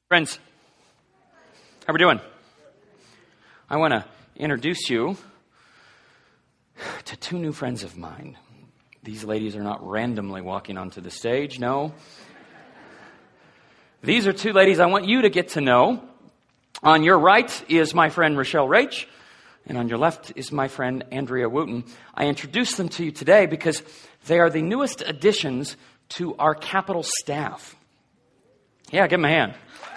Friends, how we doing? I want to introduce you to two new friends of mine. These ladies are not randomly walking onto the stage, no. These are two ladies I want you to get to know. On your right is my friend Rochelle Rach, and on your left is my friend Andrea Wooten. I introduce them to you today because they are the newest additions to our Capital staff. Yeah, give them a hand.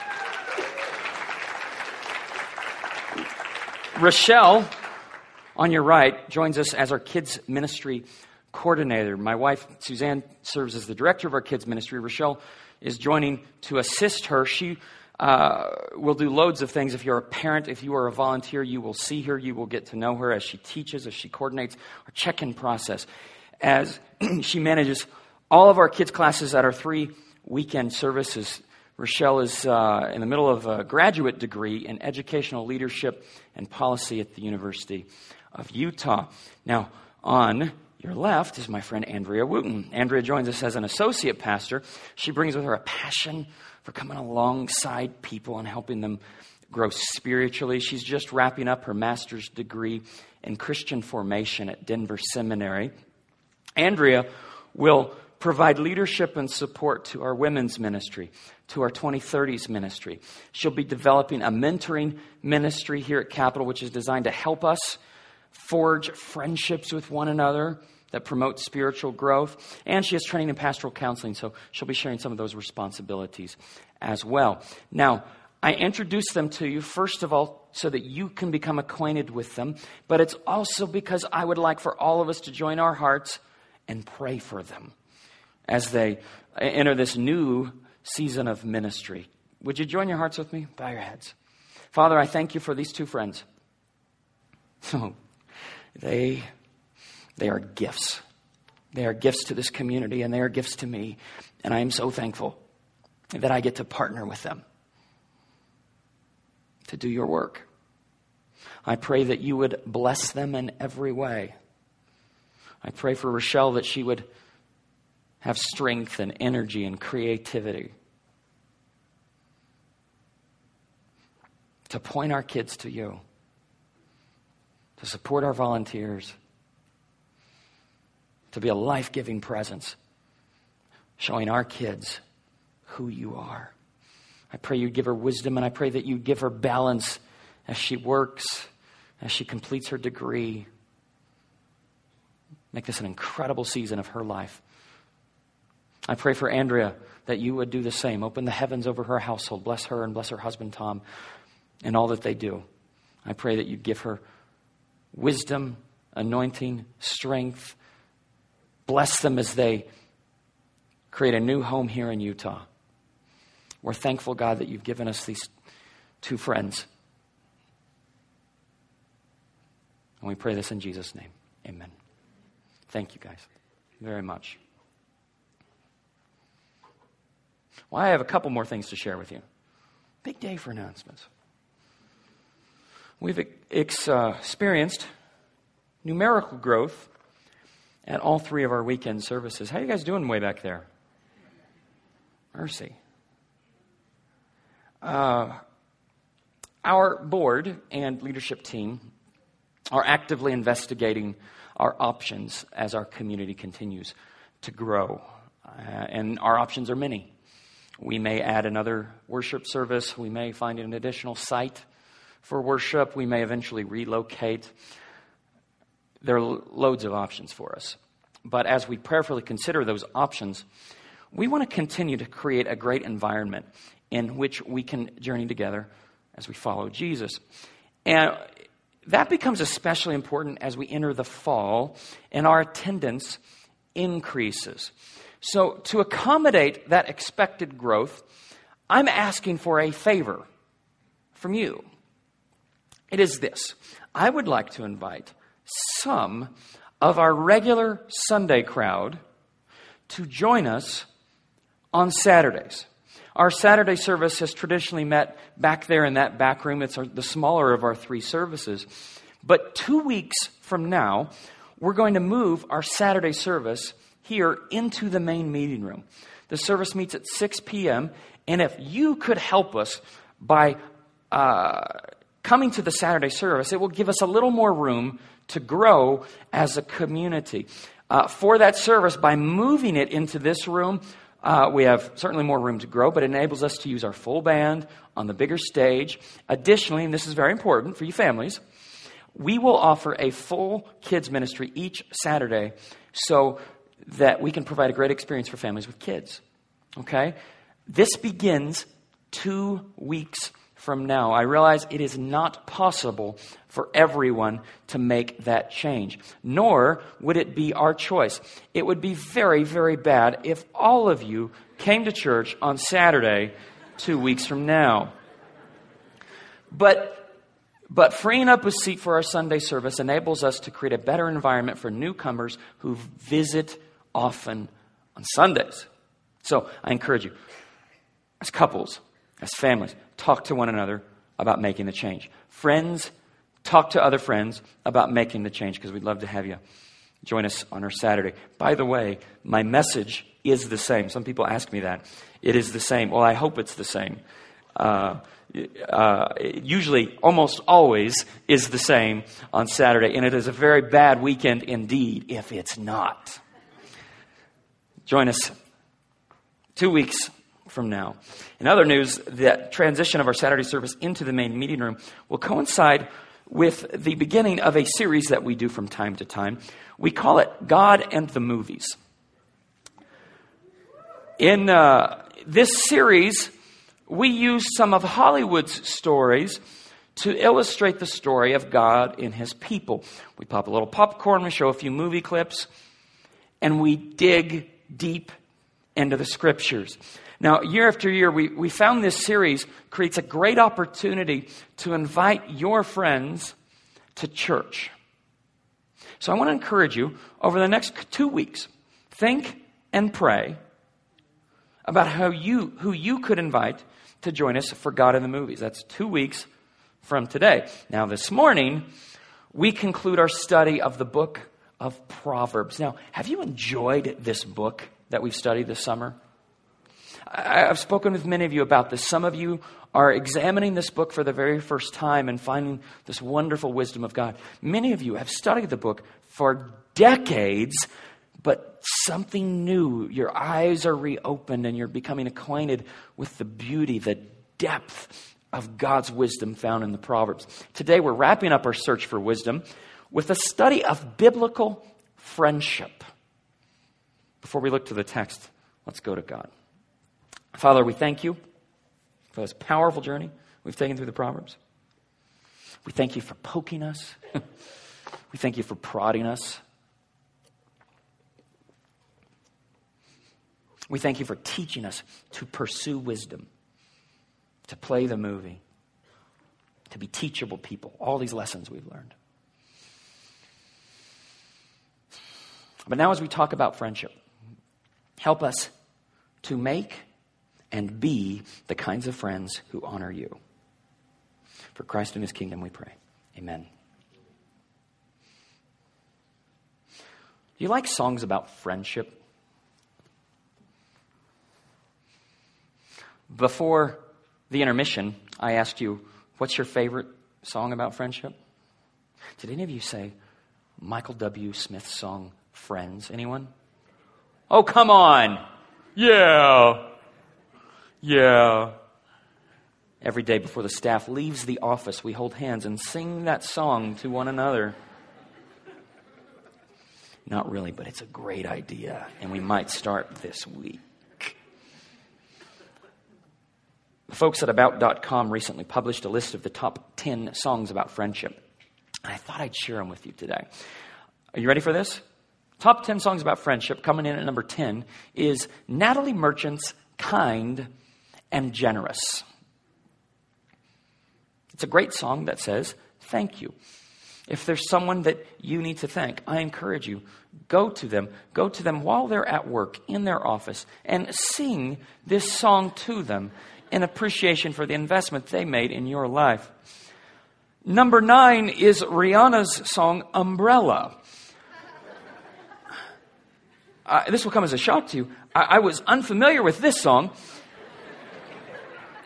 Rochelle, on your right, joins us as our kids ministry coordinator. My wife, Suzanne, serves as the director of our kids ministry. Rochelle is joining to assist her. She will do loads of things. If you're a parent, if you are a volunteer, you will see her. You will get to know her as she teaches, as she coordinates our check-in process, as she manages all of our kids' classes at our 3 weekend services. Rochelle is in the middle of a graduate degree in educational leadership and policy at the University of Utah. Now, on your left is my friend Andrea Wooten. Andrea joins us as an associate pastor. She brings with her a passion for coming alongside people and helping them grow spiritually. She's just wrapping up her master's degree in Christian formation at Denver Seminary. Andrea will provide leadership and support to our women's ministry, to our 2030s ministry. She'll be developing a mentoring ministry here at Capital, which is designed to help us forge friendships with one another that promote spiritual growth. And she has training in pastoral counseling, so she'll be sharing some of those responsibilities as well. Now, I introduce them to you, first of all, so that you can become acquainted with them, but it's also because I would like for all of us to join our hearts and pray for them as they enter this new season of ministry. Would you join your hearts with me? Bow your heads. Father, I thank you for these two friends. Oh, they are gifts. They are gifts to this community, and they are gifts to me. And I am so thankful that I get to partner with them to do your work. I pray that you would bless them in every way. I pray for Rochelle that she would have strength and energy and creativity to point our kids to you, to support our volunteers, to be a life-giving presence, showing our kids who you are. I pray you give her wisdom, and I pray that you give her balance as she works, as she completes her degree. Make this an incredible season of her life. I pray for Andrea that you would do the same. Open the heavens over her household. Bless her and bless her husband, Tom, and all that they do. I pray that you give her wisdom, anointing, strength. Bless them as they create a new home here in Utah. We're thankful, God, that you've given us these two friends. And we pray this in Jesus' name. Amen. Thank you, guys, very much. Well, I have a couple more things to share with you. Big day for announcements. We've experienced numerical growth at all 3 of our weekend services. How are you guys doing way back there? Mercy. Our board and leadership team are actively investigating our options as our community continues to grow. And our options are many. We may add another worship service. We may find an additional site for worship. We may eventually relocate. There are loads of options for us. But as we prayerfully consider those options, we want to continue to create a great environment in which we can journey together as we follow Jesus. And that becomes especially important as we enter the fall and our attendance increases. So to accommodate that expected growth, I'm asking for a favor from you. It is this. I would like to invite some of our regular Sunday crowd to join us on Saturdays. Our Saturday service has traditionally met back there in that back room. It's the smaller of our 3 services. But 2 weeks from now, we're going to move our Saturday service here into the main meeting room. The service meets at 6 p.m., And if you could help us by coming to the Saturday service, it will give us a little more room to grow as a community. For that service, by moving it into this room, we have certainly more room to grow, but it enables us to use our full band on the bigger stage. Additionally, and this is very important for you families, we will offer a full kids ministry each Saturday so that we can provide a great experience for families with kids. Okay? This begins 2 weeks from now. I realize it is not possible for everyone to make that change, nor would it be our choice. It would be very, very bad if all of you came to church on Saturday 2 weeks from now. But freeing up a seat for our Sunday service enables us to create a better environment for newcomers who visit often on Sundays. So I encourage you, as couples, as families, talk to one another about making the change. Friends, talk to other friends about making the change, because we'd love to have you join us on our Saturday. By the way, my message is the same. Some people ask me that. It is the same. Well, I hope it's the same. Usually, almost always, is the same on Saturday. And it is a very bad weekend indeed if it's not. Join us 2 weeks from now. In other news, that transition of our Saturday service into the main meeting room will coincide with the beginning of a series that we do from time to time. We call it God and the Movies. In this series, we use some of Hollywood's stories to illustrate the story of God and His people. We pop a little popcorn, we show a few movie clips, and we dig deep into the Scriptures. Now, year after year, we found this series creates a great opportunity to invite your friends to church. So I want to encourage you, over the next 2 weeks, think and pray about who you could invite to join us for God in the Movies. That's 2 weeks from today. Now, this morning, we conclude our study of the book of Proverbs. Now, have you enjoyed this book that we've studied this summer? I've spoken with many of you about this. Some of you are examining this book for the very first time and finding this wonderful wisdom of God. Many of you have studied the book for decades, but something new. Your eyes are reopened and you're becoming acquainted with the beauty, the depth of God's wisdom found in the Proverbs. Today we're wrapping up our search for wisdom with a study of biblical friendship. Before we look to the text, let's go to God. Father, we thank you for this powerful journey we've taken through the Proverbs. We thank you for poking us. We thank you for prodding us. We thank you for teaching us to pursue wisdom, to play the movie, to be teachable people. All these lessons we've learned. But now as we talk about friendship, help us to make and be the kinds of friends who honor you. For Christ and His kingdom we pray. Amen. Do you like songs about friendship? Before the intermission, I asked you, what's your favorite song about friendship? Did any of you say Michael W. Smith's song, Friends? Anyone? Oh, come on. Yeah. Every day before the staff leaves the office, we hold hands and sing that song to one another. Not really, but it's a great idea, and we might start this week. The folks at About.com recently published a list of the top 10 songs about friendship. And I thought I'd share them with you today. Are you ready for this? Top 10 songs about friendship, coming in at number 10, is Natalie Merchant's Kind and Generous. It's a great song that says, thank you. If there's someone that you need to thank, I encourage you, go to them while they're at work in their office and sing this song to them in appreciation for the investment they made in your life. Number 9 is Rihanna's song, Umbrella. This will come as a shock to you. I was unfamiliar with this song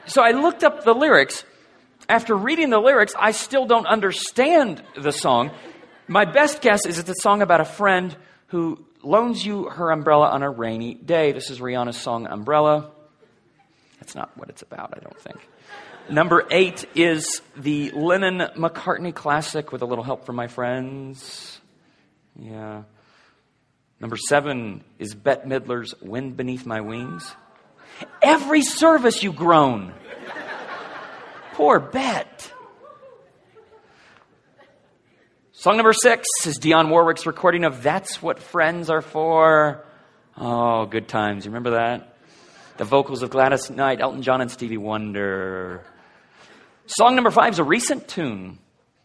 So I looked up the lyrics. After reading the lyrics, I still don't understand the song. My best guess is it's a song about a friend who loans you her umbrella on a rainy day. This is Rihanna's song, Umbrella. That's not what it's about, I don't think. Number 8 is the Lennon-McCartney classic, With a Little Help from My Friends. Yeah. Number 7 is Bette Midler's Wind Beneath My Wings. Every service you groan. Poor Bette. Song number 6 is Dionne Warwick's recording of That's What Friends Are For. Oh, good times. You remember that? The vocals of Gladys Knight, Elton John, and Stevie Wonder. Song number 5 is a recent tune.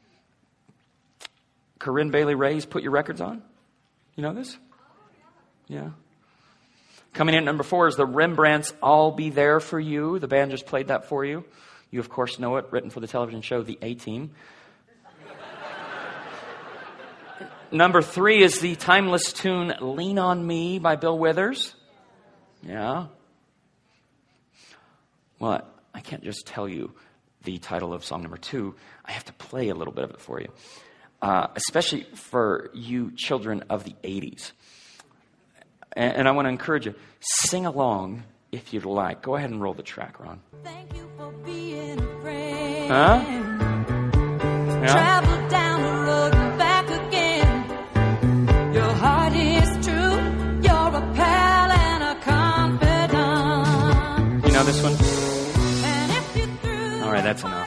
Corinne Bailey Rae's Put Your Records On. You know this? Yeah. Coming in at number 4 is the Rembrandts' I'll Be There For You. The band just played that for you. You, of course, know it, written for the television show The A-Team. Number 3 is the timeless tune Lean On Me by Bill Withers. Yeah. Well, I can't just tell you the title of song number 2. I have to play a little bit of it for you, especially for you children of the 80s. And I want to encourage you, sing along if you'd like. Go ahead and roll the track, Ron. Thank you for being a friend. Huh? Yeah? Travel down the road and back again. Your heart is true. You're a pal and a confidant. You know this one? And if you threw All right, that's enough.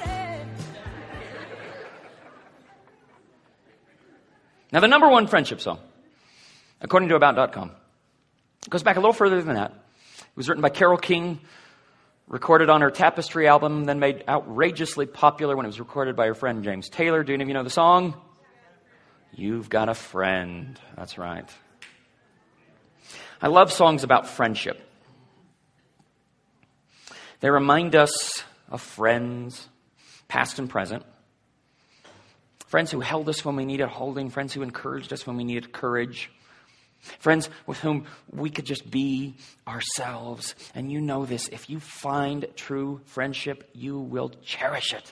Now, the number 1 friendship song, according to About.com, goes back a little further than that. It was written by Carole King, recorded on her Tapestry album, then made outrageously popular when it was recorded by her friend James Taylor. Do any of you know the song? You've Got a Friend. That's right. I love songs about friendship. They remind us of friends, past and present. Friends who held us when we needed holding. Friends who encouraged us when we needed courage. Friends with whom we could just be ourselves. And you know this, if you find true friendship, you will cherish it.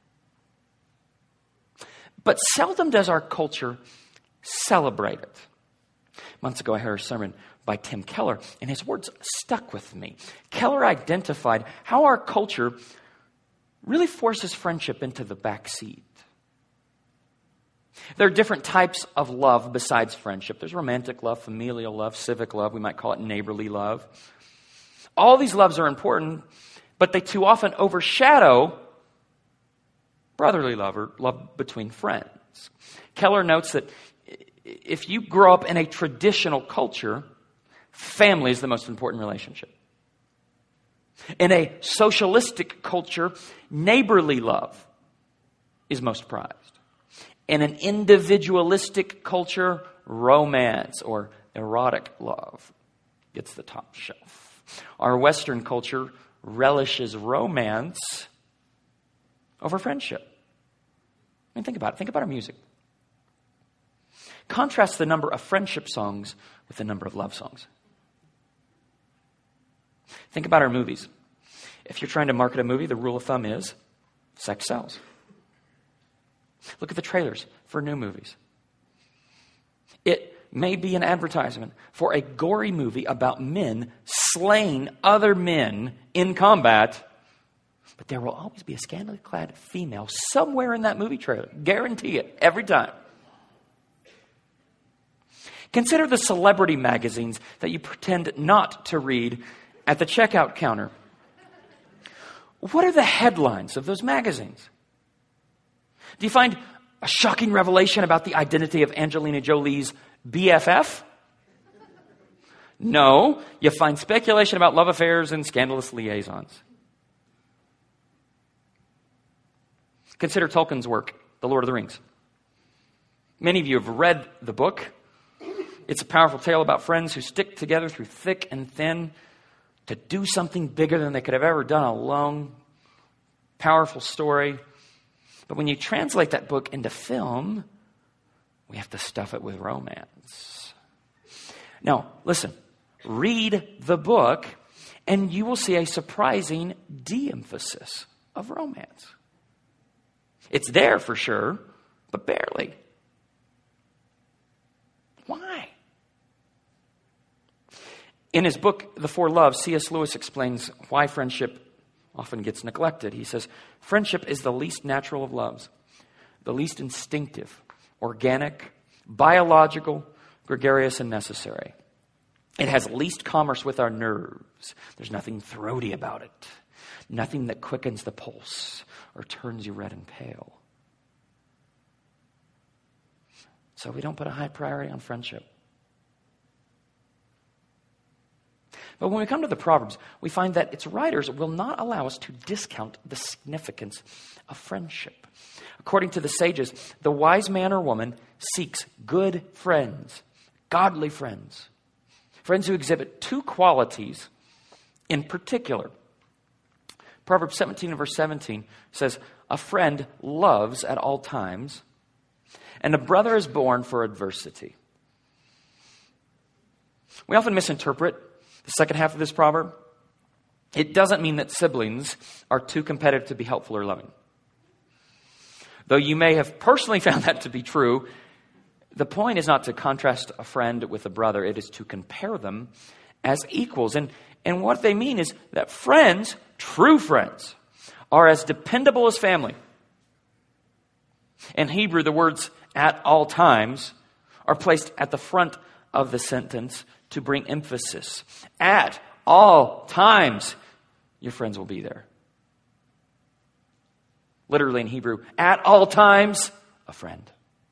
But seldom does our culture celebrate it. Months ago, I heard a sermon by Tim Keller, and his words stuck with me. Keller identified how our culture really forces friendship into the back seat. There are different types of love besides friendship. There's romantic love, familial love, civic love. We might call it neighborly love. All these loves are important, but they too often overshadow brotherly love or love between friends. Keller notes that if you grow up in a traditional culture, family is the most important relationship. In a socialistic culture, neighborly love is most prized. In an individualistic culture, romance or erotic love gets the top shelf. Our Western culture relishes romance over friendship. I mean, think about it. Think about our music. Contrast the number of friendship songs with the number of love songs. Think about our movies. If you're trying to market a movie, the rule of thumb is sex sells. Look at the trailers for new movies. It may be an advertisement for a gory movie about men slaying other men in combat, but there will always be a scantily clad female somewhere in that movie trailer. Guarantee it, every time. Consider the celebrity magazines that you pretend not to read at the checkout counter. What are the headlines of those magazines? Do you find a shocking revelation about the identity of Angelina Jolie's BFF? No, you find speculation about love affairs and scandalous liaisons. Consider Tolkien's work, The Lord of the Rings. Many of you have read the book. It's a powerful tale about friends who stick together through thick and thin to do something bigger than they could have ever done alone. Powerful story. But when you translate that book into film, we have to stuff it with romance. Now, listen, read the book And you will see a surprising de-emphasis of romance. It's there for sure, but barely. Why? In his book, The Four Loves, C.S. Lewis explains why friendship often gets neglected. He says, friendship is the least natural of loves, the least instinctive, organic, biological, gregarious, and necessary. It has least commerce with our nerves. There's nothing throaty about it. Nothing that quickens the pulse or turns you red and pale. So we don't put a high priority on friendship. But when we come to the Proverbs, we find that its writers will not allow us to discount the significance of friendship. According to the sages, the wise man or woman seeks good friends, godly friends, friends who exhibit two qualities in particular. Proverbs 17 and verse 17 says, a friend loves at all times, and a brother is born for adversity. We often misinterpret the second half of this proverb. It doesn't mean that siblings are too competitive to be helpful or loving. Though you may have personally found that to be true, the point is not to contrast a friend with a brother. It is to compare them as equals. And what they mean is that friends, true friends, are as dependable as family. In Hebrew, the words at all times are placed at the front of the sentence to bring emphasis. At all times, your friends will be there. Literally in Hebrew, at all times, a friend.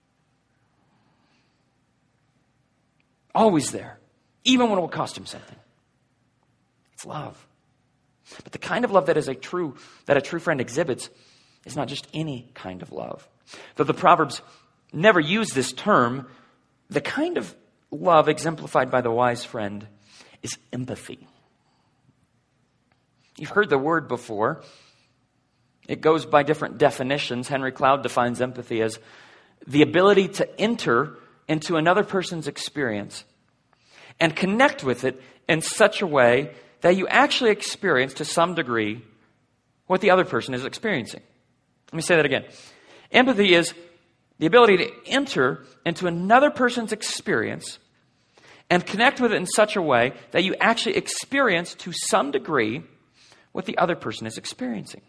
Always there, even when it will cost him something. It's love. But the kind of love that a true friend exhibits is not just any kind of love. Though the Proverbs never use this term, the kind of love exemplified by the wise friend is empathy. You've heard the word before. It goes by different definitions. Henry Cloud defines empathy as the ability to enter into another person's experience and connect with it in such a way that you actually experience to some degree what the other person is experiencing. Let me say that again. Empathy is the ability to enter into another person's experience and connect with it in such a way that you actually experience to some degree what the other person is experiencing.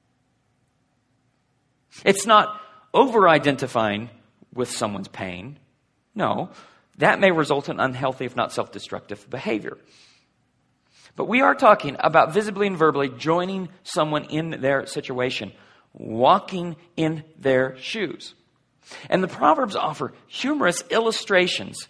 It's not over-identifying with someone's pain. No, that may result in unhealthy, if not self-destructive behavior. But we are talking about visibly and verbally joining someone in their situation, walking in their shoes. And the Proverbs offer humorous illustrations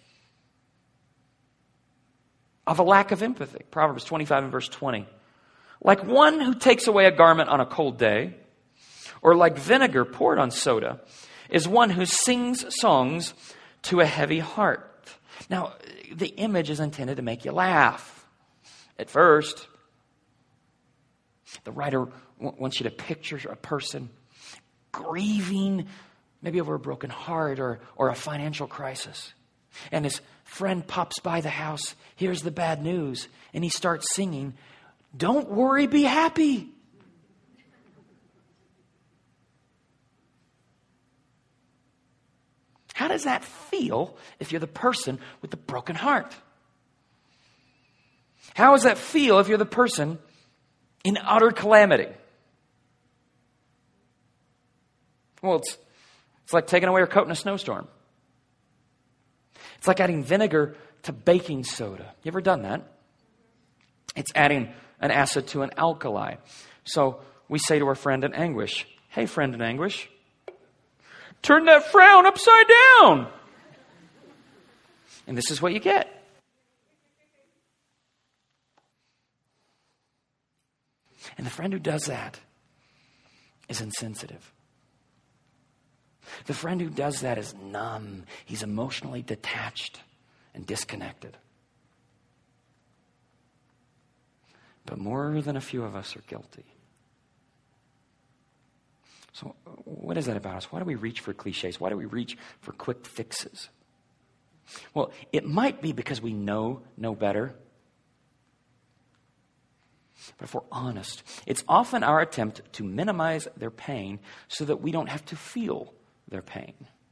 of a lack of empathy. Proverbs 25 and verse 20. Like one who takes away a garment on a cold day, or like vinegar poured on soda, is one who sings songs to a heavy heart. Now, the image is intended to make you laugh. At first, the writer wants you to picture a person grieving, maybe over a broken heart or a financial crisis. And his friend pops by the house, hears the bad news, and he starts singing, "Don't worry, be happy." How does that feel if you're the person with the broken heart? How does that feel if you're the person in utter calamity? Well, it's like taking away your coat in a snowstorm. It's like adding vinegar to baking soda. You ever done that? It's adding an acid to an alkali. So we say to our friend in anguish, "Hey, friend in anguish, turn that frown upside down." And this is what you get. And the friend who does that is insensitive. The friend who does that is numb. He's emotionally detached and disconnected. But more than a few of us are guilty. So what is that about us? Why do we reach for cliches? Why do we reach for quick fixes? Well, it might be because we know no better. But if we're honest, it's often our attempt to minimize their pain so that we don't have to feel their pain.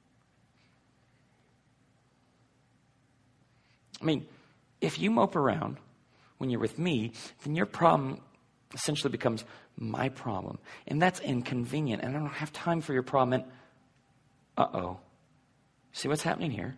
I mean, if you mope around when you're with me, then your problem essentially becomes my problem. And that's inconvenient. And I don't have time for your problem. And see what's happening here?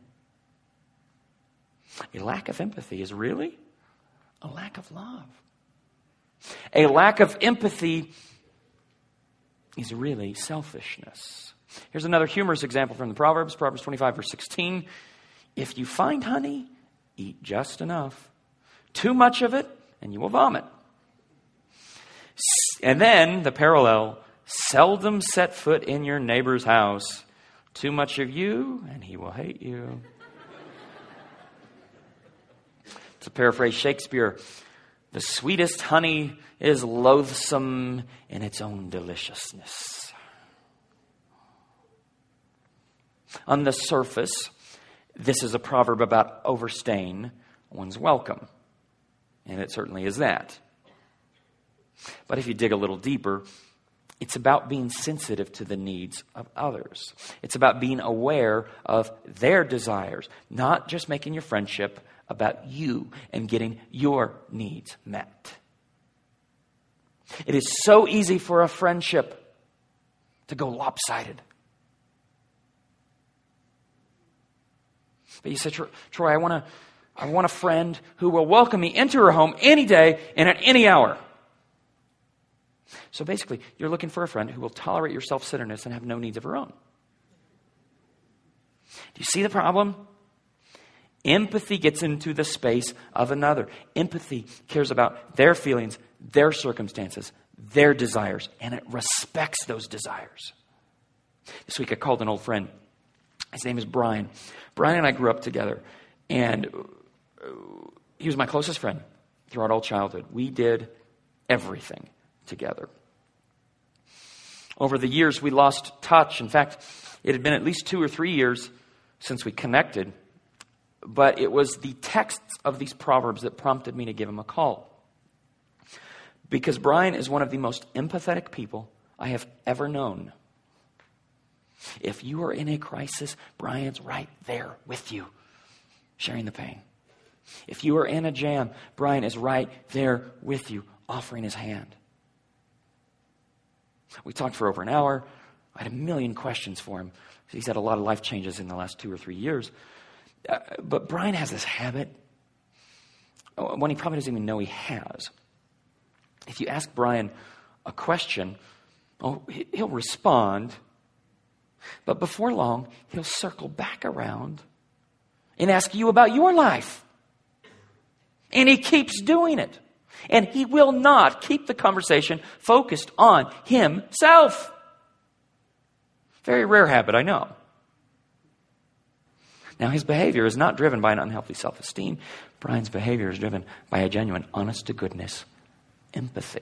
A lack of empathy is really a lack of love. A lack of empathy is really selfishness. Here's another humorous example from the Proverbs, Proverbs 25, verse 16. If you find honey, eat just enough. Too much of it, and you will vomit. And then the parallel, seldom set foot in your neighbor's house. Too much of you, and he will hate you. To paraphrase Shakespeare, the sweetest honey is loathsome in its own deliciousness. On the surface, this is a proverb about overstaying one's welcome. And it certainly is that. But if you dig a little deeper, it's about being sensitive to the needs of others. It's about being aware of their desires, not just making your friendship about you and getting your needs met. It is so easy for a friendship to go lopsided. But you said, Troy, I want a friend who will welcome me into her home any day and at any hour. So basically, you're looking for a friend who will tolerate your self-centeredness and have no needs of her own. Do you see the problem? Empathy gets into the space of another. Empathy cares about their feelings, their circumstances, their desires, and it respects those desires. This week I called an old friend. His name is Brian. Brian and I grew up together, and he was my closest friend throughout all childhood. We did everything together. Over the years, we lost touch. In fact, it had been at least 2 or 3 years since we connected. But it was the texts of these Proverbs that prompted me to give him a call. Because Brian is one of the most empathetic people I have ever known. If you are in a crisis, Brian's right there with you, sharing the pain. If you are in a jam, Brian is right there with you, offering his hand. We talked for over an hour. I had a million questions for him. He's had a lot of life changes in the last 2 or 3 years. But Brian has this habit, one he probably doesn't even know he has. If you ask Brian a question, he'll respond. But before long, he'll circle back around and ask you about your life. And he keeps doing it. And he will not keep the conversation focused on himself. Very rare habit, I know. Now, his behavior is not driven by an unhealthy self-esteem. Brian's behavior is driven by a genuine, honest-to-goodness empathy.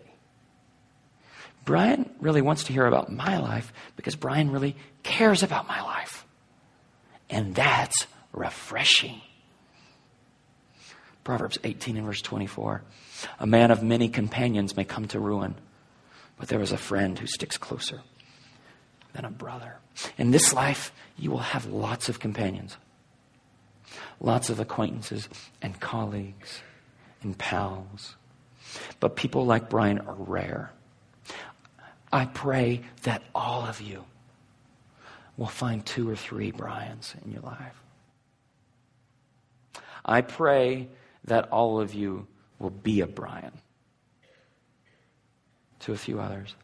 Brian really wants to hear about my life because Brian really cares about my life. And that's refreshing. Proverbs 18 and verse 24. A man of many companions may come to ruin, but there is a friend who sticks closer than a brother. In this life, you will have lots of companions. Lots of acquaintances and colleagues and pals. But people like Brian are rare. I pray that all of you will find 2 or 3 Brians in your life. I pray that all of you will be a Brian to a few others.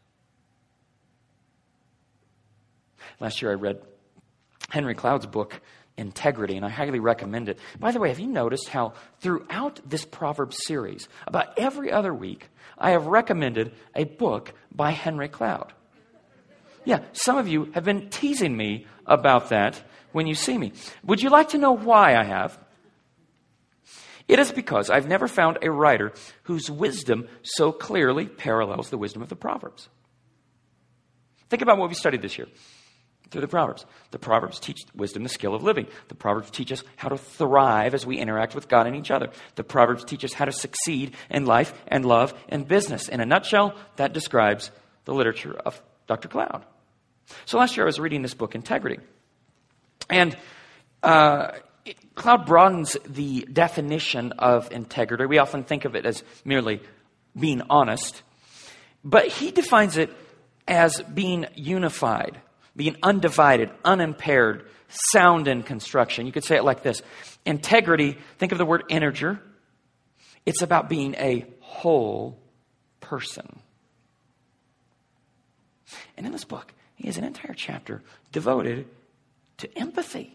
Last year I read Henry Cloud's book, Integrity, and I highly recommend it. By the way, have you noticed how throughout this Proverbs series, about every other week, I have recommended a book by Henry Cloud? Yeah, some of you have been teasing me about that when you see me. Would you like to know why I have? It is because I've never found a writer whose wisdom so clearly parallels the wisdom of the Proverbs. Think about what we studied this year. through the Proverbs. The Proverbs teach wisdom, the skill of living. The Proverbs teach us how to thrive as we interact with God and each other. The Proverbs teach us how to succeed in life and love and business. In a nutshell, that describes the literature of Dr. Cloud. So last year I was reading this book, Integrity. And Cloud broadens the definition of integrity. We often think of it as merely being honest. But he defines it as being unified, being undivided, unimpaired, sound in construction. You could say it like this. Integrity, think of the word integer. It's about being a whole person. And in this book, he has an entire chapter devoted to empathy.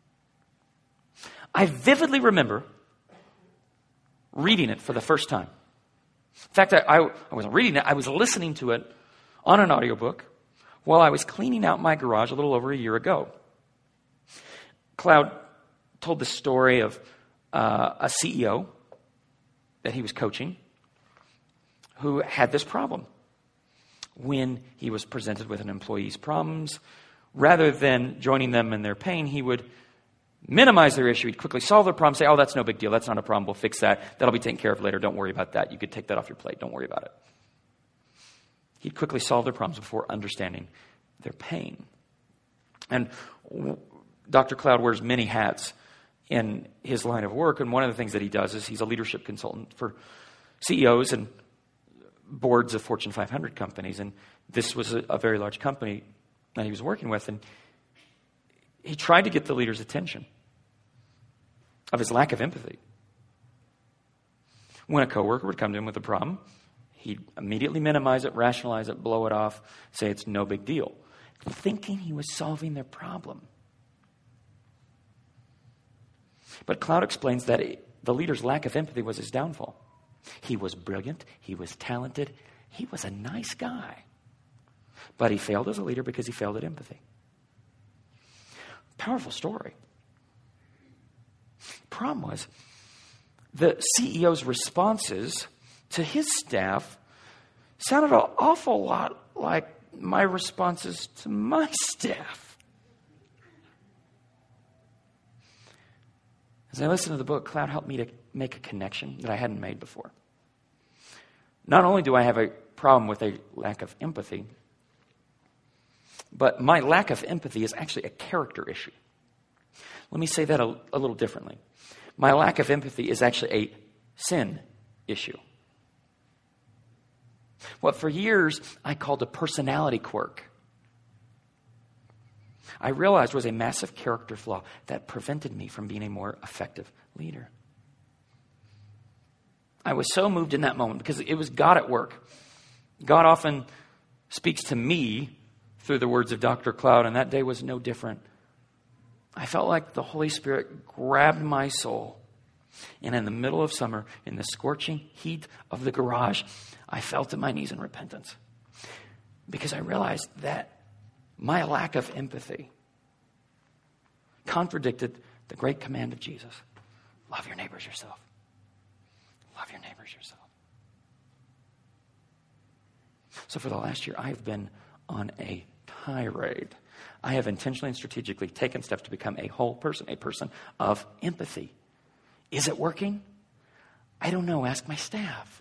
I vividly remember reading it for the first time. In fact, I wasn't reading it. I was listening to it on an audiobook while I was cleaning out my garage a little over a year ago. Cloud told the story of a CEO that he was coaching who had this problem. When he was presented with an employee's problems, rather than joining them in their pain, he would minimize their issue. He'd quickly solve their problem, say, oh, that's no big deal. That's not a problem. We'll fix that. That'll be taken care of later. Don't worry about that. You could take that off your plate. Don't worry about it. He'd quickly solve their problems before understanding their pain. And Dr. Cloud wears many hats in his line of work. And one of the things that he does is he's a leadership consultant for CEOs and boards of Fortune 500 companies. And this was a very large company that he was working with. And he tried to get the leader's attention of his lack of empathy. When a coworker would come to him with a problem, he'd immediately minimize it, rationalize it, blow it off, say it's no big deal, thinking he was solving their problem. But Cloud explains that the leader's lack of empathy was his downfall. He was brilliant. He was talented. He was a nice guy. But he failed as a leader because he failed at empathy. Powerful story. Problem was, the CEO's responses to his staff sounded an awful lot like my responses to my staff. As I listened to the book, Cloud helped me to make a connection that I hadn't made before. Not only do I have a problem with a lack of empathy, but my lack of empathy is actually a character issue. Let me say that a little differently. My lack of empathy is actually a sin issue. What for years I called a personality quirk, I realized was a massive character flaw that prevented me from being a more effective leader. I was so moved in that moment because it was God at work. God often speaks to me through the words of Dr. Cloud, and that day was no different. I felt like the Holy Spirit grabbed my soul, and in the middle of summer, in the scorching heat of the garage, I fell to my knees in repentance because I realized that my lack of empathy contradicted the great command of Jesus. Love your neighbors yourself. Love your neighbors yourself. So for the last year, I've been on a tirade. I have intentionally and strategically taken steps to become a whole person, a person of empathy. Is it working? I don't know. Ask my staff.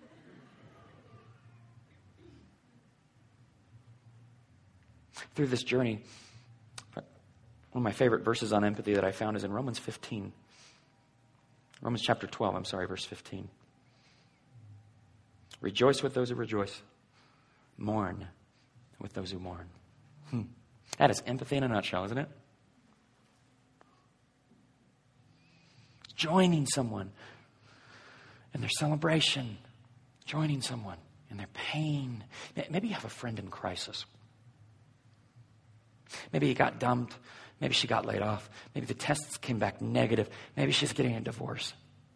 Through this journey, one of my favorite verses on empathy that I found is in Romans 15. Romans chapter 12, verse 15. Rejoice with those who rejoice. Mourn with those who mourn. That is empathy in a nutshell, isn't it? Joining someone in their celebration. Joining someone in their pain. Maybe you have a friend in crisis. Maybe he got dumped. Maybe she got laid off. Maybe the tests came back negative. Maybe she's getting a divorce.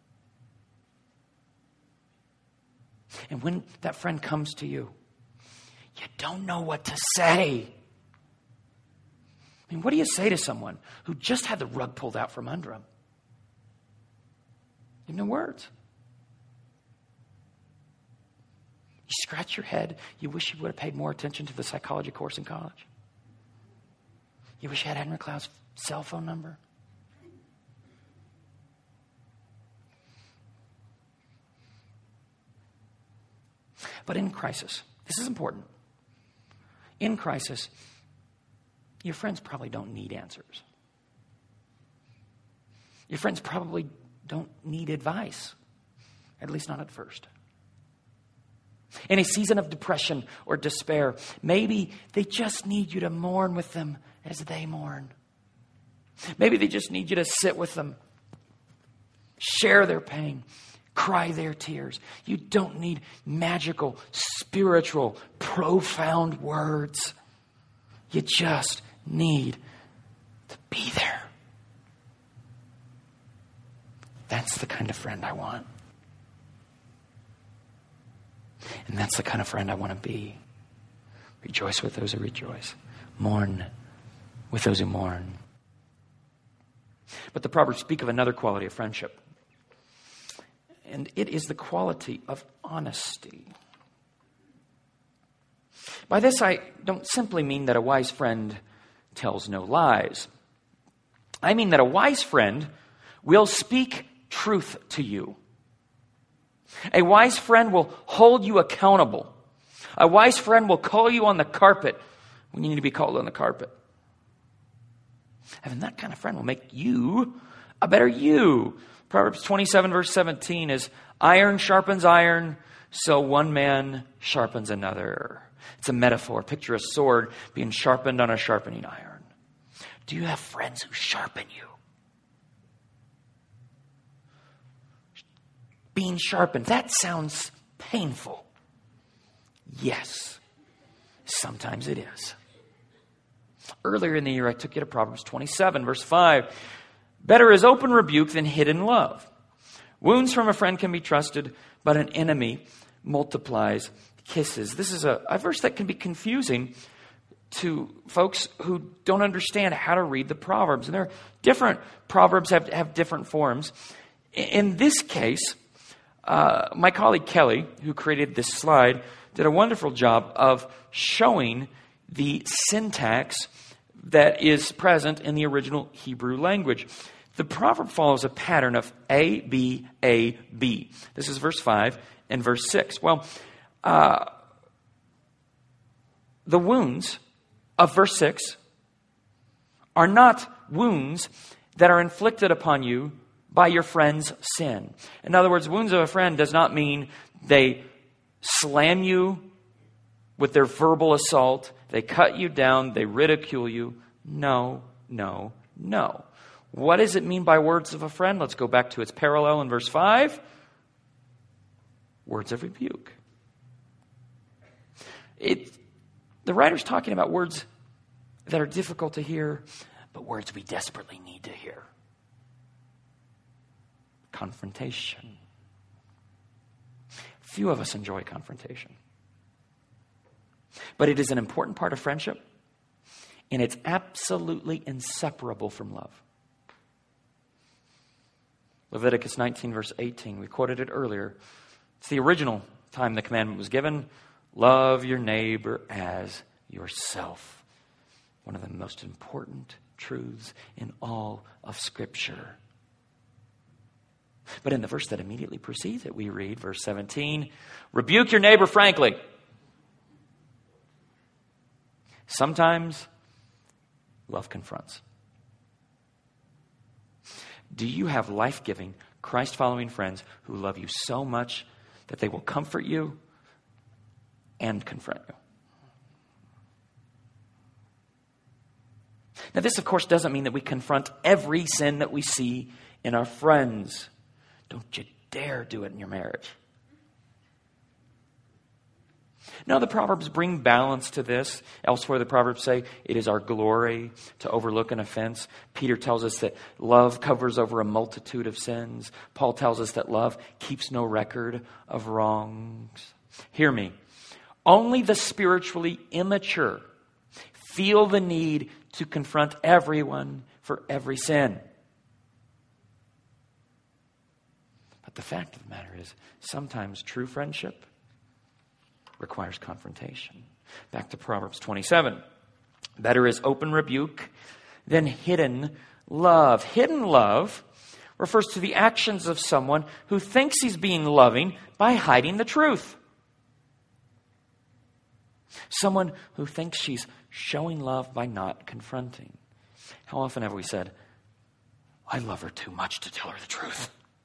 And when that friend comes to you, you don't know what to say. I mean, what do you say to someone who just had the rug pulled out from under them? You have no words. You scratch your head. You wish you would have paid more attention to the psychology course in college. You wish you had Henry Cloud's cell phone number? But in crisis, this is important. In crisis, your friends probably don't need answers. Your friends probably don't need advice, at least not at first. In a season of depression or despair, maybe they just need you to mourn with them as they mourn. Maybe they just need you to sit with them, share their pain, cry their tears. You don't need magical, spiritual, profound words. You just need to be there. That's the kind of friend I want. And that's the kind of friend I want to be. Rejoice with those who rejoice. Mourn with those who mourn. But the Proverbs speak of another quality of friendship. And it is the quality of honesty. By this, I don't simply mean that a wise friend tells no lies. I mean that a wise friend will speak truth to you. A wise friend will hold you accountable. A wise friend will call you on the carpet when you need to be called on the carpet. Having that kind of friend will make you a better you. Proverbs 27 verse 17 is, iron sharpens iron, so one man sharpens another. It's a metaphor. Picture a sword being sharpened on a sharpening iron. Do you have friends who sharpen you? Being sharpened, that sounds painful. Yes, sometimes it is. Earlier in the year, I took you to Proverbs 27, verse 5. Better is open rebuke than hidden love. Wounds from a friend can be trusted, but an enemy multiplies kisses. This is a verse that can be confusing to folks who don't understand how to read the Proverbs. And there are different Proverbs have different forms. In this case, my colleague Kelly, who created this slide, did a wonderful job of showing the syntax that is present in the original Hebrew language. The proverb follows a pattern of A, B, A, B. This is verse 5 and verse 6. Well, the wounds of verse 6 are not wounds that are inflicted upon you by your friend's sin. In other words, wounds of a friend does not mean they slam you with their verbal assault, they cut you down, they ridicule you. No, no, no. What does it mean by words of a friend? Let's go back to its parallel in verse 5. Words of rebuke. The writer's talking about words that are difficult to hear, but words we desperately need to hear. Confrontation. Few of us enjoy confrontation. But it is an important part of friendship, and it's absolutely inseparable from love. Leviticus 19, verse 18. We quoted it earlier. It's the original time the commandment was given. Love your neighbor as yourself. One of the most important truths in all of Scripture. But in the verse that immediately precedes it, we read, verse 17, rebuke your neighbor frankly. Sometimes love confronts. Do you have life-giving, Christ-following friends who love you so much that they will comfort you and confront you? Now, this, of course, doesn't mean that we confront every sin that we see in our friends. Don't you dare do it in your marriage. No, the Proverbs bring balance to this. Elsewhere, the Proverbs say it is our glory to overlook an offense. Peter tells us that love covers over a multitude of sins. Paul tells us that love keeps no record of wrongs. Hear me. Only the spiritually immature feel the need to confront everyone for every sin. But the fact of the matter is, sometimes true friendship requires confrontation. Back to Proverbs 27. Better is open rebuke than hidden love. Hidden love refers to the actions of someone who thinks he's being loving by hiding the truth. Someone who thinks she's showing love by not confronting. How often have we said, I love her too much to tell her the truth?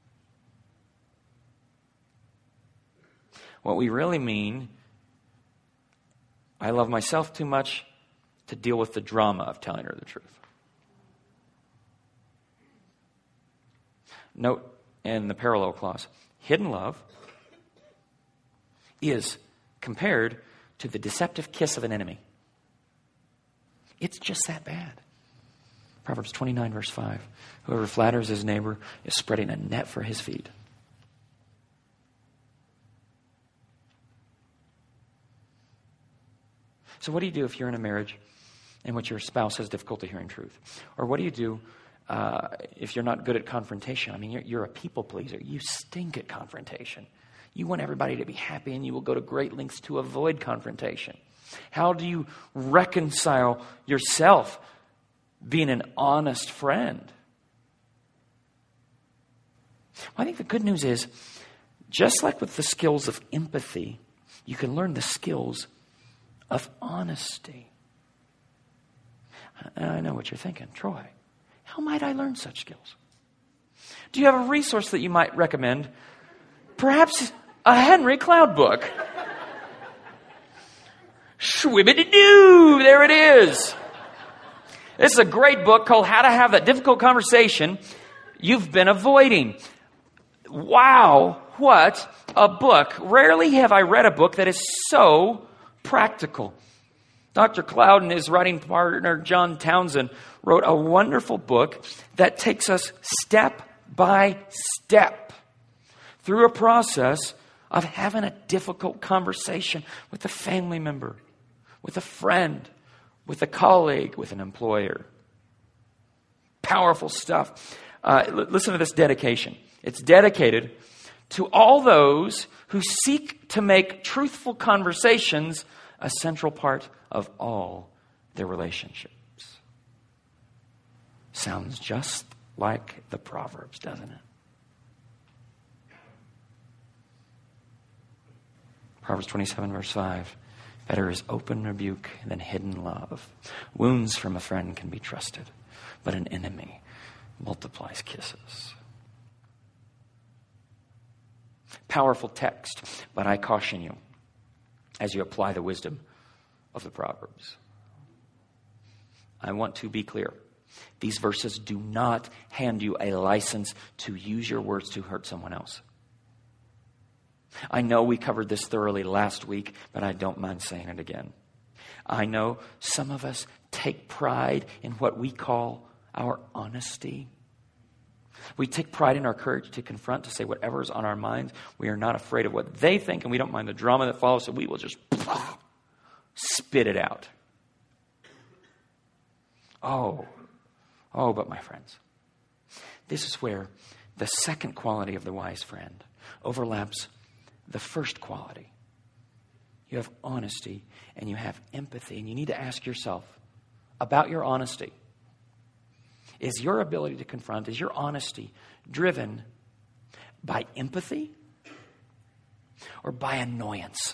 What we really mean, I love myself too much to deal with the drama of telling her the truth. Note in the parallel clause, hidden love is compared to the deceptive kiss of an enemy. It's just that bad. Proverbs 29, verse 5. Whoever flatters his neighbor is spreading a net for his feet. So what do you do if you're in a marriage in which your spouse has difficulty hearing truth? Or what do you do if you're not good at confrontation? I mean, you're a people pleaser. You stink at confrontation. You want everybody to be happy, and you will go to great lengths to avoid confrontation. How do you reconcile yourself being an honest friend? Well, I think the good news is, just like with the skills of empathy, you can learn the skills of honesty. I know what you're thinking. Troy, how might I learn such skills? Do you have a resource that you might recommend? Perhaps a Henry Cloud book. Shwibbity-doo! There it is. This is a great book called How to Have That Difficult Conversation You've Been Avoiding. Wow, what a book. Rarely have I read a book that is so practical. Dr. Cloud and his writing partner, John Townsend, wrote a wonderful book that takes us step by step through a process of having a difficult conversation with a family member, with a friend, with a colleague, with an employer. Powerful stuff. Listen to this dedication. It's dedicated to all those who seek to make truthful conversations a central part of all their relationships. Sounds just like the Proverbs, doesn't it? Proverbs 27, verse 5. Better is open rebuke than hidden love. Wounds from a friend can be trusted, but an enemy multiplies kisses. Powerful text, but I caution you as you apply the wisdom of the Proverbs. I want to be clear. These verses do not hand you a license to use your words to hurt someone else. I know we covered this thoroughly last week, but I don't mind saying it again. I know some of us take pride in what we call our honesty. We take pride in our courage to confront, to say whatever is on our minds. We are not afraid of what they think, and we don't mind the drama that follows, so we will just spit it out. Oh, but my friends, this is where the second quality of the wise friend overlaps the first quality. You have honesty and you have empathy, and you need to ask yourself about your honesty. Is your ability to confront, is your honesty driven by empathy or by annoyance?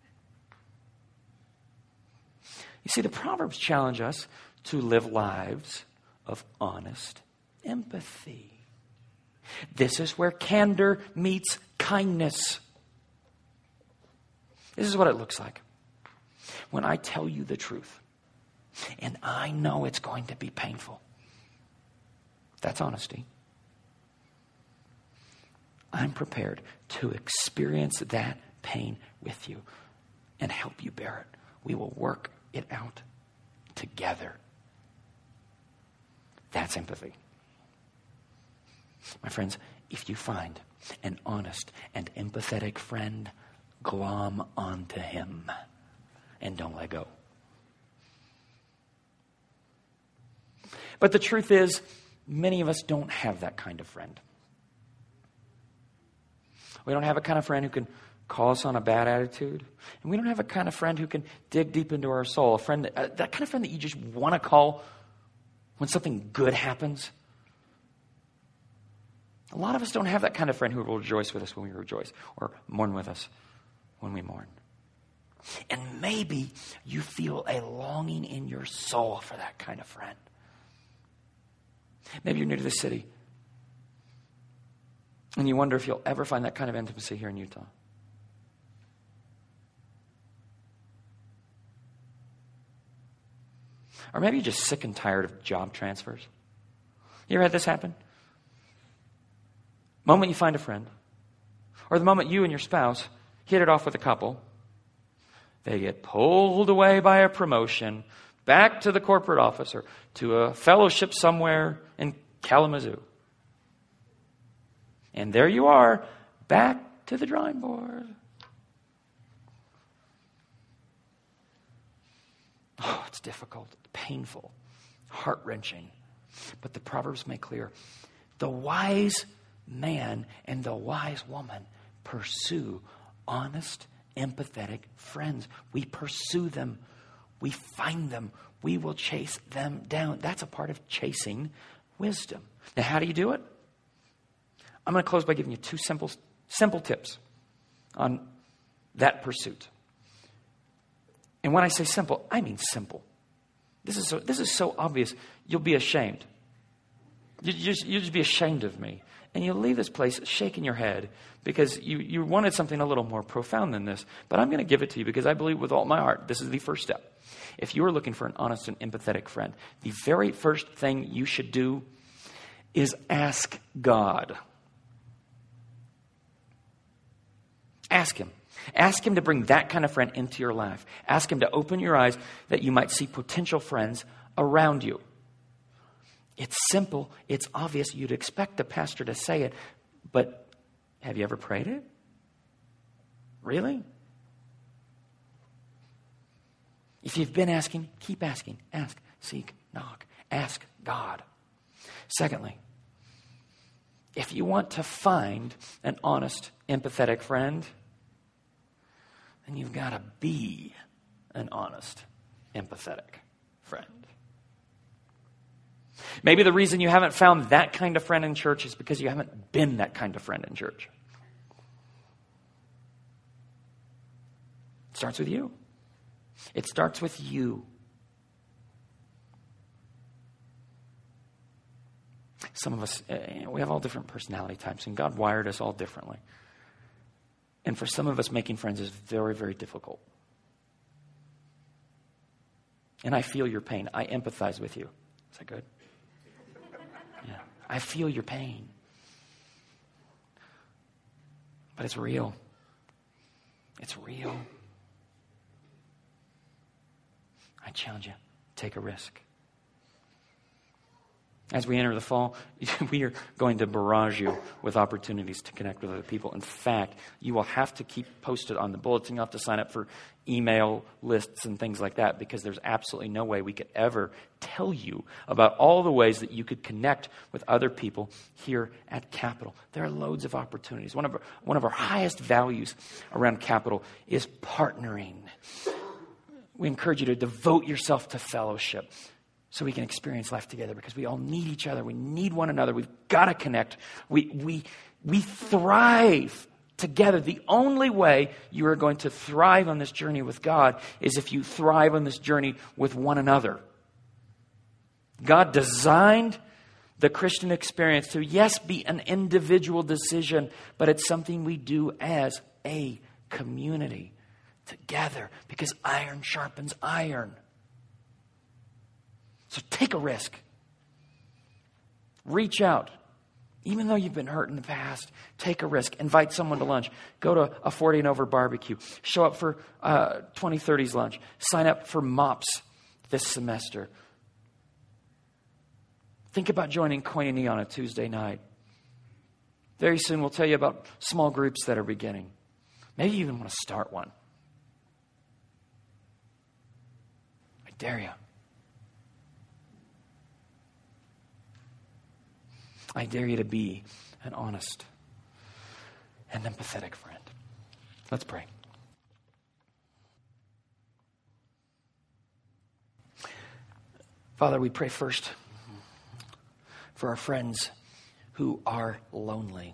You see, the Proverbs challenge us to live lives of honest empathy. This is where candor meets kindness. This is what it looks like. When I tell you the truth, and I know it's going to be painful, that's honesty. I'm prepared to experience that pain with you and help you bear it. We will work it out together. That's empathy. My friends, if you find an honest and empathetic friend, glom onto him and don't let go. But the truth is, many of us don't have that kind of friend. We don't have a kind of friend who can call us on a bad attitude. And we don't have a kind of friend who can dig deep into our soul. A friend that kind of friend that you just want to call when something good happens. A lot of us don't have that kind of friend who will rejoice with us when we rejoice or mourn with us when we mourn. And maybe you feel a longing in your soul for that kind of friend. Maybe you're new to the city and you wonder if you'll ever find that kind of intimacy here in Utah. Or maybe you're just sick and tired of job transfers. You ever had this happen? Moment you find a friend, or the moment you and your spouse hit it off with a couple, they get pulled away by a promotion back to the corporate office or to a fellowship somewhere in Kalamazoo. And there you are, back to the drawing board. Oh, it's difficult, painful, heart-wrenching. But the Proverbs make clear, the wise man and the wise woman pursue honest, empathetic friends. We pursue them. We find them. We will chase them down. That's a part of chasing wisdom. Now, how do you do it? I'm going to close by giving you two simple tips on that pursuit. And when I say simple, I mean simple. This is so obvious, you'll be ashamed. You'll just be ashamed of me. And you'll leave this place shaking your head because you wanted something a little more profound than this. But I'm going to give it to you because I believe with all my heart, this is the first step. If you are looking for an honest and empathetic friend, the very first thing you should do is ask God. Ask Him. Ask Him to bring that kind of friend into your life. Ask Him to open your eyes that you might see potential friends around you. It's simple. It's obvious. You'd expect the pastor to say it. But have you ever prayed it? Really? If you've been asking, keep asking. Ask, seek, knock. Ask God. Secondly, if you want to find an honest, empathetic friend, then you've got to be an honest, empathetic friend. Maybe the reason you haven't found that kind of friend in church is because you haven't been that kind of friend in church. It starts with you. It starts with you. Some of us, we have all different personality types, and God wired us all differently. And for some of us, making friends is very, very difficult. And I feel your pain. I empathize with you. Is that good? Yeah. I feel your pain. But it's real. It's real. I challenge you, take a risk. As we enter the fall, we are going to barrage you with opportunities to connect with other people. In fact, you will have to keep posted on the bulletin. You'll have to sign up for email lists and things like that because there's absolutely no way we could ever tell you about all the ways that you could connect with other people here at Capital. There are loads of opportunities. One of our highest values around Capital is partnering. We encourage you to devote yourself to fellowship so we can experience life together because we all need each other. We need one another. We've got to connect. We thrive together. The only way you are going to thrive on this journey with God is if you thrive on this journey with one another. God designed the Christian experience to, yes, be an individual decision, but it's something we do as a community together because iron sharpens iron. So take a risk. Reach out. Even though you've been hurt in the past, take a risk. Invite someone to lunch. Go to a 40 and over barbecue. Show up for 2030s lunch. Sign up for MOPS this semester. Think about joining Koinonia on a Tuesday night. Very soon we'll tell you about small groups that are beginning. Maybe you even want to start one. I dare you. I dare you to be an honest and empathetic friend. Let's pray. Father, we pray first for our friends who are lonely.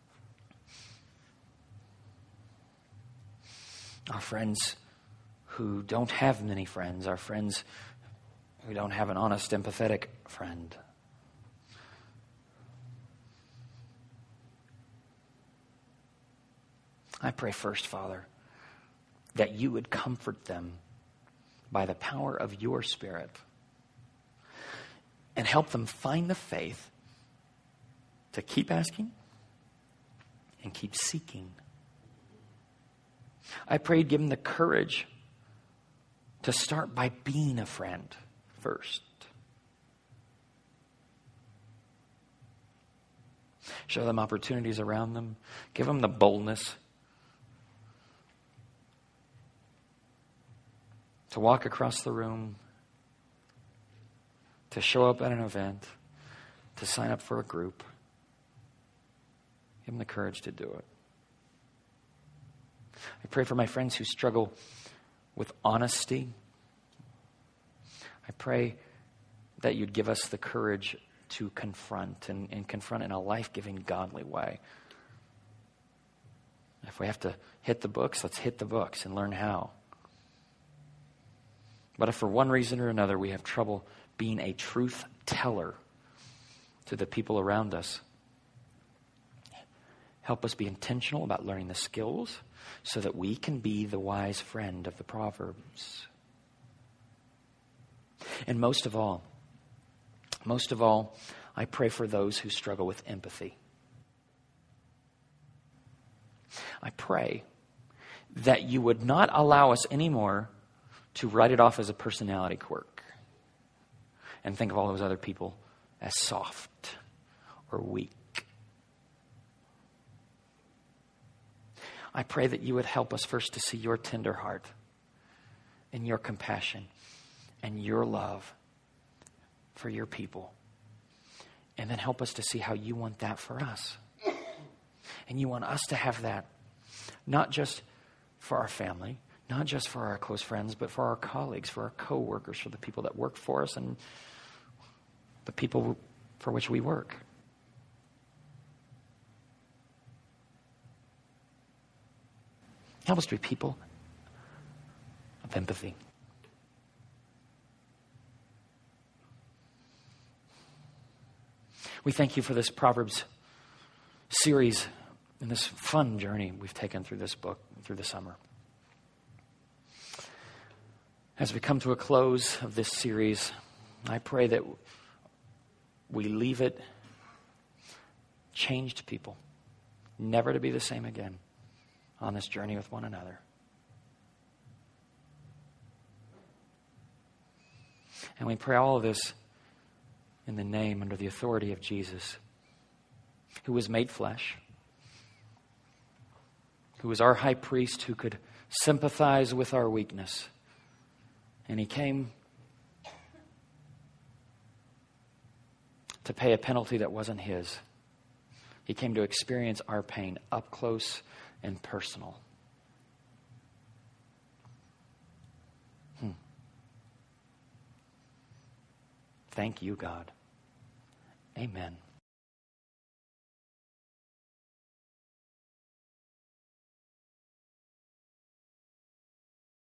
Our friends who don't have many friends. Our friends who don't have an honest, empathetic friend. I pray first, Father, that you would comfort them by the power of your Spirit and help them find the faith to keep asking and keep seeking. I pray you'd give them the courage to start by being a friend first. Show them opportunities around them. Give them the boldness to walk across the room, to show up at an event, to sign up for a group. Give them the courage to do it. I pray for my friends who struggle with honesty. I pray that you'd give us the courage to confront and confront in a life-giving, godly way. If we have to hit the books, let's hit the books and learn how. But if for one reason or another we have trouble being a truth teller to the people around us, help us be intentional about learning the skills so that we can be the wise friend of the Proverbs. And most of all, I pray for those who struggle with empathy. I pray that you would not allow us anymore to write it off as a personality quirk and think of all those other people as soft or weak. I pray that you would help us first to see your tender heart and your compassion and your love for your people. And then help us to see how you want that for us. And you want us to have that, not just for our family, not just for our close friends, but for our colleagues, for our co-workers, for the people that work for us and the people for which we work. Help us to be people of empathy. We thank you for this Proverbs series and this fun journey we've taken through this book through the summer. As we come to a close of this series, I pray that we leave it changed people, never to be the same again on this journey with one another. And we pray all of this in the name, under the authority of Jesus, who was made flesh, who was our high priest, who could sympathize with our weakness. And he came to pay a penalty that wasn't his. He came to experience our pain up close and personal. Thank you, God. Amen.